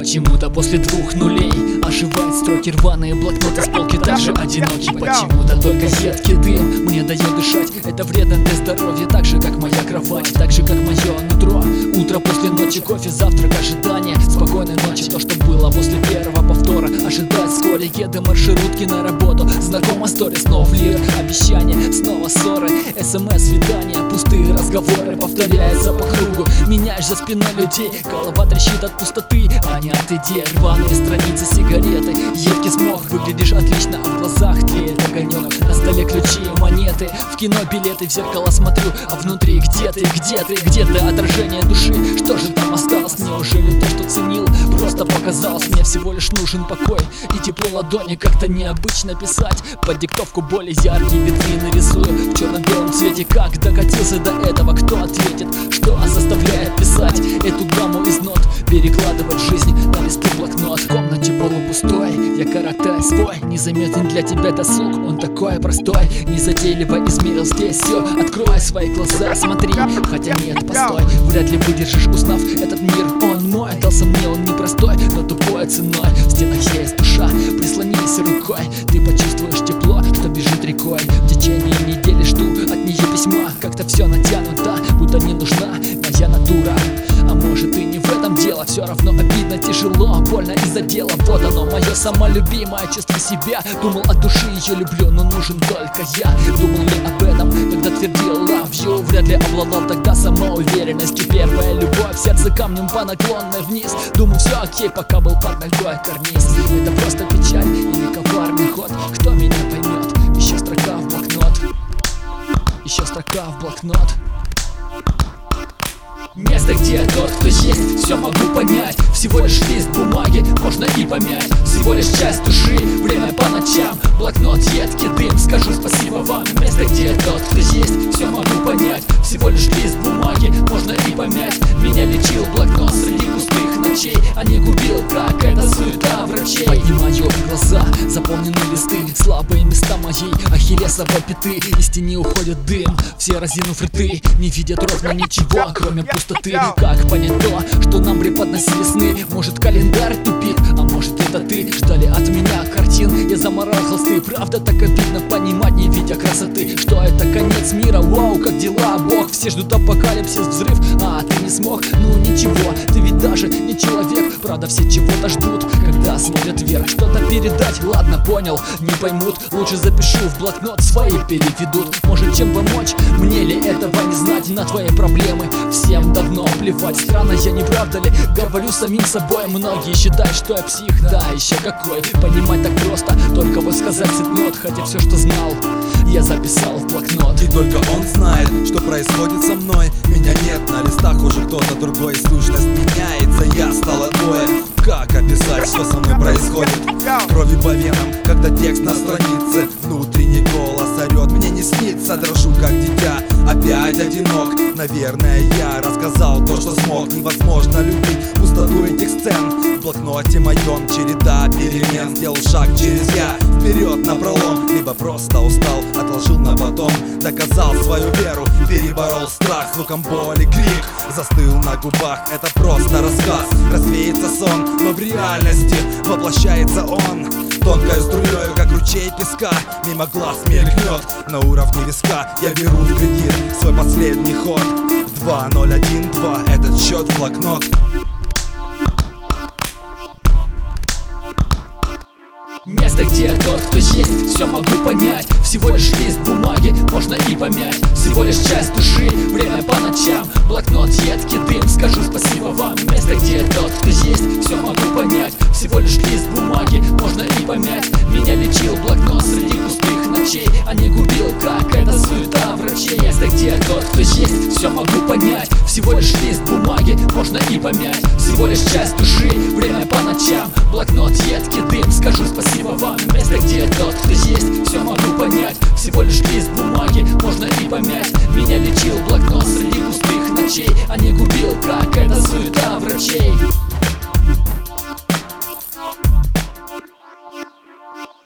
Почему-то после 2 нулей оживают строки, рваные блокноты с полки также одиноки. Почему-то только едкий дым мне дает дышать. Это вредно для здоровья, так же как моя кровать, так же как мое нутро. Утро после ночи, кофе, завтрак, ожидание. Спокойной ночи, то, что было после первого повтора. Ожидать вскоре еды, маршрутки на работу. Знакома стори, снова лир, обещания, снова ссоры, СМС, свидания, пустые разговоры повторяются по кругу. Меняешь за спиной людей, голова трещит от пустоты, а не от идей. Рваные страницы, сигареты, едкий смог. Выглядишь отлично, а в глазах тлеет огонек. На столе ключи и монеты, в кино билеты, в зеркало смотрю, а внутри где ты, где ты, где ты, отражение души. Что же там осталось? Неужели то, что ценил, просто показалось? Мне всего лишь нужен покой и тепло ладони. Как-то необычно писать под диктовку более яркие витрины рисую в черно-белом цвете. Как докатился до этого, кто ответит? Что заставляет писать эту драму из нот, перекладывать жизнь на листы блокнот? В комнате полупустой, я коротаю свой незаметный для тебя досуг. Он такой простой, незатейливо измерил здесь все. Открой свои глаза, смотри, хотя нет, постой. Вряд ли выдержишь, узнав этот мир, он мой. Дался мне он непростой, но тупой ценой. В стенах есть душа, прислонись рукой. Ты почувствуешь тепло, что бежит рекой. В течение недели жду от нее письма. Как-то все натянуто, будто не нужна моя натура. А может и не в этом дело, все равно обидно, тяжело, больно из-за дела. Вот оно, мое самолюбимое чувство себя. Думал, от души ее люблю, но нужен только я. Думал ли об этом, когда твердил love you? Вряд ли обладал тогда самоуверенностью. Первая любовь, сердце камнем по наклонной вниз. Думал, все окей, пока был под ногой карниз. Это просто печаль или коварный ход? Кто меня поймет? Еще строка в блокнот, еще строка в блокнот. Место, где тот, кто есть, все могу понять. Всего лишь лист бумаги, можно и помять. Всего лишь часть души, время по ночам. Блокнот, едкий дым, скажу спасибо вам. Место, где тот, кто есть, все могу понять. Всего лишь лист бумаги, можно и помять. Меня лечил блокнот среди пустых ночей, а не губил, как это суета врачей. Поднимаю глаза, заполнены листы, слабые места моей ахиллесовой пяты. Из тени уходит дым, все разинув рты, не видят ровно ничего, кроме пустоты. Как понять то, что нам преподносили сны? Может, календарь тупит, а может, это ты? Ждали от меня картин, я заморал холсты. Правда, так обидно понимать, не видя красоты, что это конец мира. Вау, как дела, бог? Все ждут апокалипсис, взрыв, а ты не смог. Ну ничего, ты ведь даже не человек. Правда, все чего-то ждут, когда смотрят вверх. Что-то передать, ладно, понял, не поймут. Лучше запишу в блокнот, свои переведут. Может, чем помочь? Мне ли этого не знать? На твои проблемы всем давно плевать. Странно я, не правда ли? Говорю самим собой. Многие считают, что я псих, да, еще какой. Понимать так просто, только вот сказать цепнет. Хотя все, что знал, я записал в блокнот. И только он знает, что происходит со мной. Меня нет на листах, уже кто-то другой. Сущность меняется, я стал отбоем. Как описать, что со мной происходит? Крови по венам, когда текст на странице. Внутренний голос орет, мне не снится. Дрожу как дитя, опять одинок. Наверное, я рассказал то, что смог. Невозможно любить пустоту этих сцен. В блокноте моем череда перемен. Сделал шаг через я, вперед напролом. Либо просто устал, отложил на потом. Доказал свою веру, переборол страх. Звуком боли крик застыл на губах. Это просто рассказ, развеется сон, но в реальности воплощается он. Тонкой струёю, как ручей песка, мимо глаз мелькнет на уровне виска. Я беру в кредит свой последний ход. 2012, этот счет в блокнот. Место, где тот, кто есть, все могу понять. Всего лишь лист бумаги, можно и помять. Всего лишь часть души, время по ночам. Блокнот, едкий дым, скажу спасибо вам. Место, где тот, кто есть, все могу понять. Всего лишь лист бумаги, можно и помять. Меня лечил блокнот среди пустых ночей, а не губил, как это суета врачей. Место, где тот, кто есть, все могу понять. Всего лишь лист бумаги, можно и помять. Всего лишь часть души, время по ночам. Блокнот, едкий дым, скажу спасибо вам. Место, где тот, кто есть, все